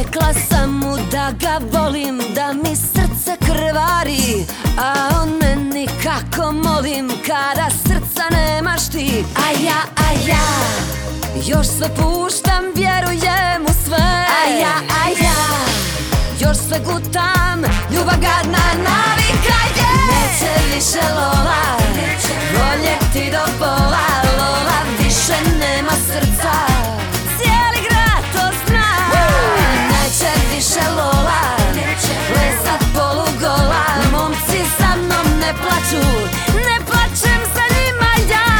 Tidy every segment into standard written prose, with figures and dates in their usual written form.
Rekla sam mu da ga volim, da mi srce krvari, a on meni kako molim kada srca nemaš ti. A ja još sve puštam, vjerujem u sve. A ja još sve gutam, ljubav gadna navika je. Neće više Lola voljeti do pola, Lola više nema srca, cijeli grad to zna. Neće više Lola plesat polugola, momci sa mnom ne plaću, ne plaćem za njima ja.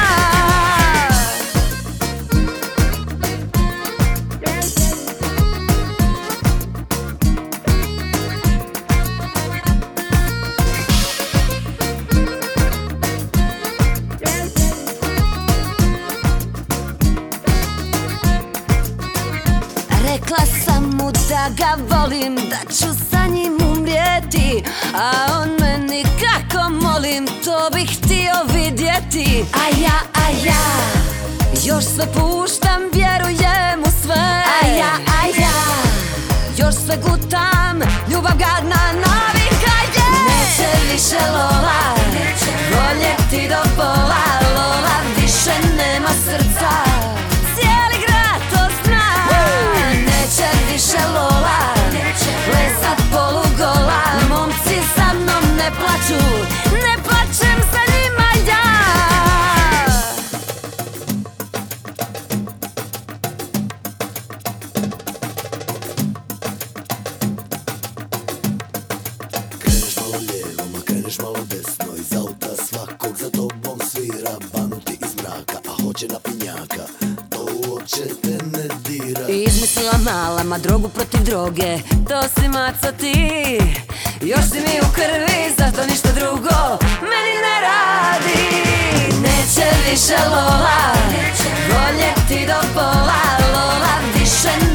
Rekla sam mu da ga volim, da ću sa njim umrijeti, a on meni kako molim, to bih htio vidjeti. A ja još sve puštam, vjerujem u sve. A ja još sve gutam, ljubav gadna navika je. Neće više Lola voljeti do pola, Lola više nema srca, cijeli grad to zna. Neće više Lola plesat polugola, momci sa mnom ne plaću, ne plaćem za njima ja. Kreneš malo lijevo, ma kreneš malo desno, iz auta svakog za tobom svira. Banuti iz mraka, a hoće na pinjaka, to uopće te ne dira. Izmislila mala, ma drogu protiv droge, to si maco ti. Još si mi u krvi, zato ništa drugo meni ne radi. Neće više Lola voljeti do pola, Lola više